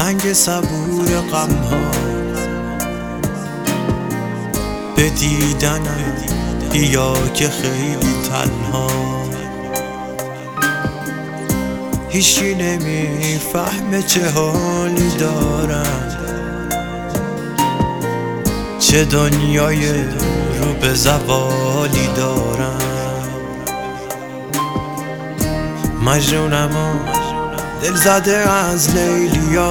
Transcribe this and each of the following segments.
سنگ صبور غم ها به دیدنم بیا که خیلی تنها هیچی نمیفهمه چه حالی دارم، چه دنیای رو به زوالی دارم. مجنونم و دل زده از لیلیا،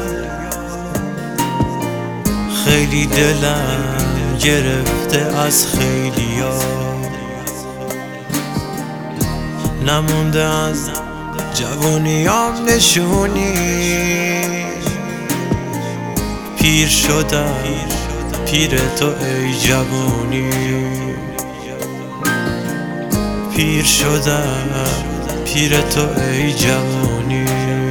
خیلی دلم گرفته از خیلیا. نمونده از جوونیام نشونی، پیر شدم پیر تو ای جوونی. پیر شدم پیر تو ای جوونی.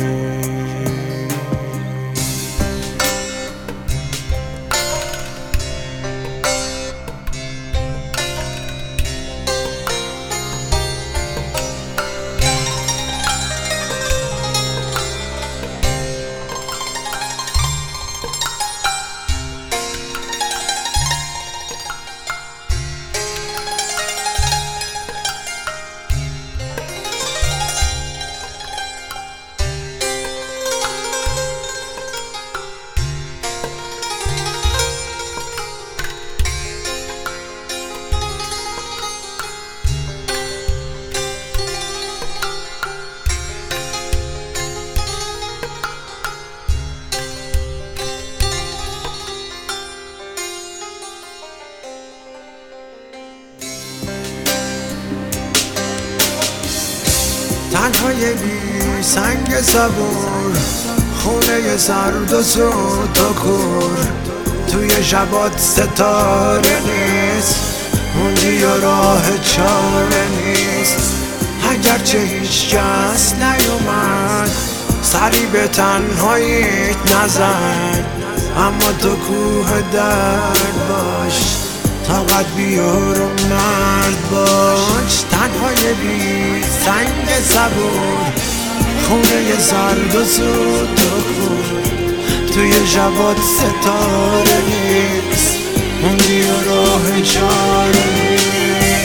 تنهای بی سنگ صبور، خونه سرد و سود و کور. توی شبات ستاره نیست، موندی و راه چاره نیست. اگرچه هیچ کس نیومد سری به تنهاییت نزن، اما تو کوه درد باش، طاقت بیار و مرد باش. تنهای بی سنگ صبور، خونه سرد و سود و کور. توی شبات ستاره نیست، موندی و راه چاره نیست.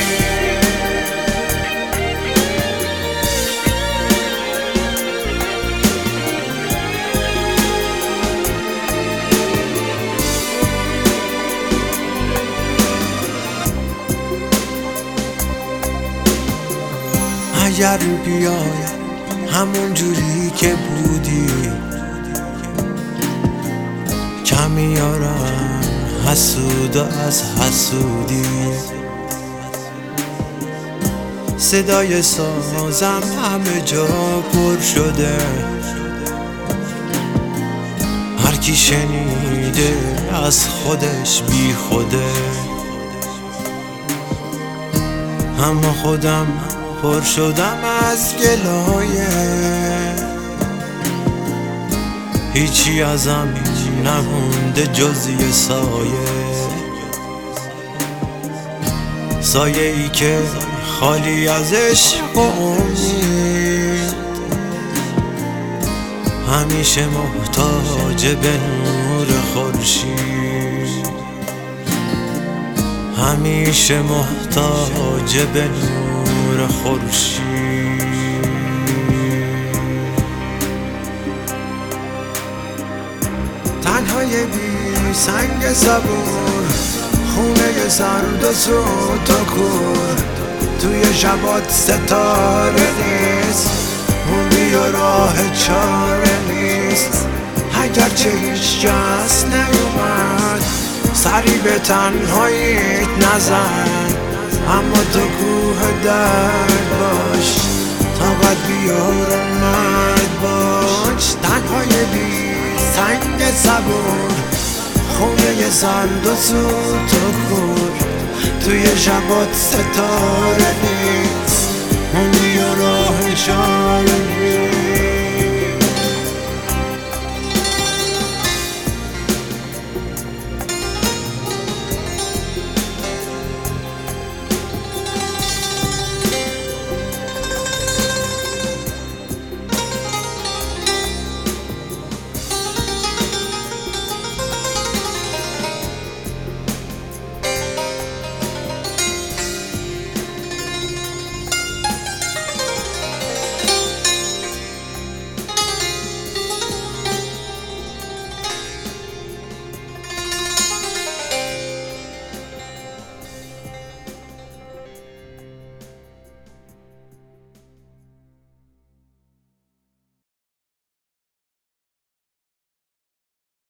اگر بیای همون جوری که بودی، کم میارم حسود از حسودی. صدای سازم همه جا پر شده، هر کی شنیده از خودش بی خوده. اما خودم پر شدم از گلایه، هیچی ازم نمونده جز یه سایه ای که خالی از عشق و امید، همیشه محتاج به نور خورشید، همیشه محتاج به نور خورشید. تنهای بی سنگ صبور، خونه سرد و سود و کور. توی شبات ستاره نیست، موندی و راه چاره نیست. اگرچه هیچ کس نیومد سری به تنهاییت نزن، اما تو کوه درد باش، طاقت بیار و مرد باش. تنهای بی سنگ صبور، خونه سرد و سود و کور. توی شبات ستاره نیست، موندی و راه چاره